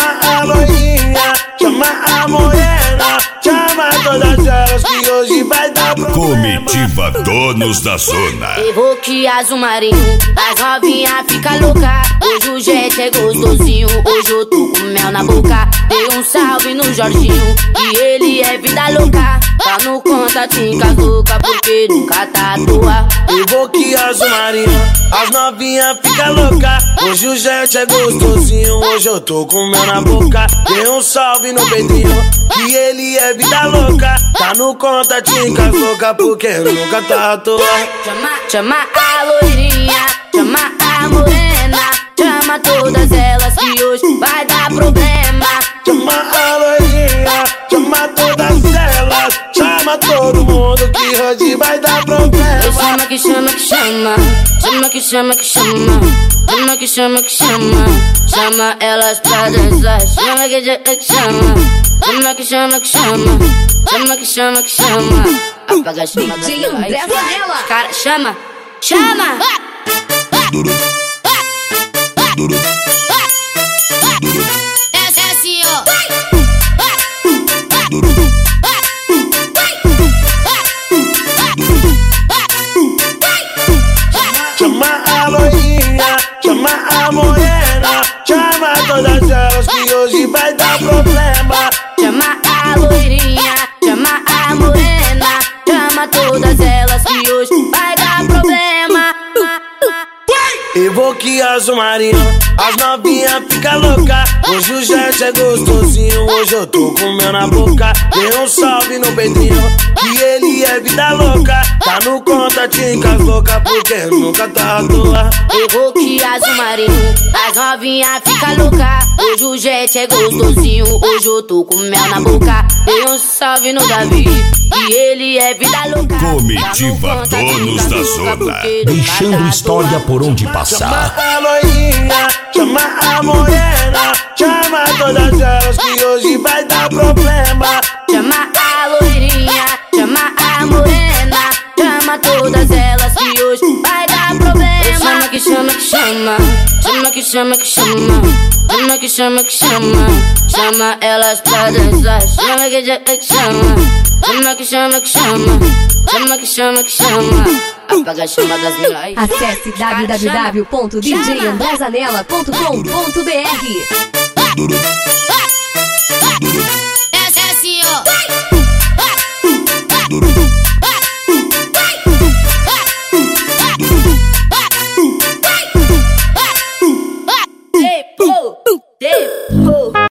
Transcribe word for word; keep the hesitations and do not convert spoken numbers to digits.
Chama a loirinha, chama a morena, chama todas elas que hoje vai dar problema. Comitiva Donos da Zona. Evoque azul marinho, as novinha fica louca. Hoje o jet é gostosinho, hoje eu tô com mel na boca. Dei um salve no Jorginho, que ele é vida louca. Tá no contatinho com as louca, porque nunca tá à toa. Evoque azul marinho, as novinha fica louca. Hoje o jet é gostosinho, hoje eu tô com mel na boca. Dei um salve no Pedrinho, que ele é vida louca. Tá no contatinho com as louca, porque nunca tá à toa. Chama, chama a loirinha, chama a morena, chama todas elas que hoje vai dar problema. Chama a loirinha, chama todas elas, chama todo mundo que hoje vai dar problema. Chama que chama que chama, chama que chama que chama, chama que chama que chama, chama elas pra dançar. Chama que chama que chama, chama que chama que chama, chama que chama que chama. Apaga a chama da vela. Cara, chama, chama. Essa é assim, ó. Chama a loirinha, chama a morena, chama todas elas que hoje vai dar problema. Chama a loirinha, chama a morena, chama todas elas que hoje vai dar problema. Evoque azul marinho, as novinha fica louca. Hoje o jet é gostosinho, hoje eu tô com mel na boca. Dei um salve no Pedrinho, que ele é vida louca. Tá no contatinho com as louca, porque nunca tá à toa. Evoque azul marinho, as novinha fica louca. Hoje o jet é gostosinho, hoje eu tô com mel na boca. Dei um salve no Davi, que ele é vida louca. Comitiva Donos da Zona. Deixando história por onde passar. Chama a loirinha, chama a morena, chama todas elas que hoje vai dar problema. Chama a loirinha, chama a morena, chama todas elas que hoje vai dar problema. Chama que chama que chama, chama que chama que chama, chama que chama que chama, chama elas pra dançar. Chama que chama que chama, chama que chama que chama, chama que chama que chama. Apaga a chama das milhões. Acesse w w w ponto d j andré zanella ponto com ponto b r.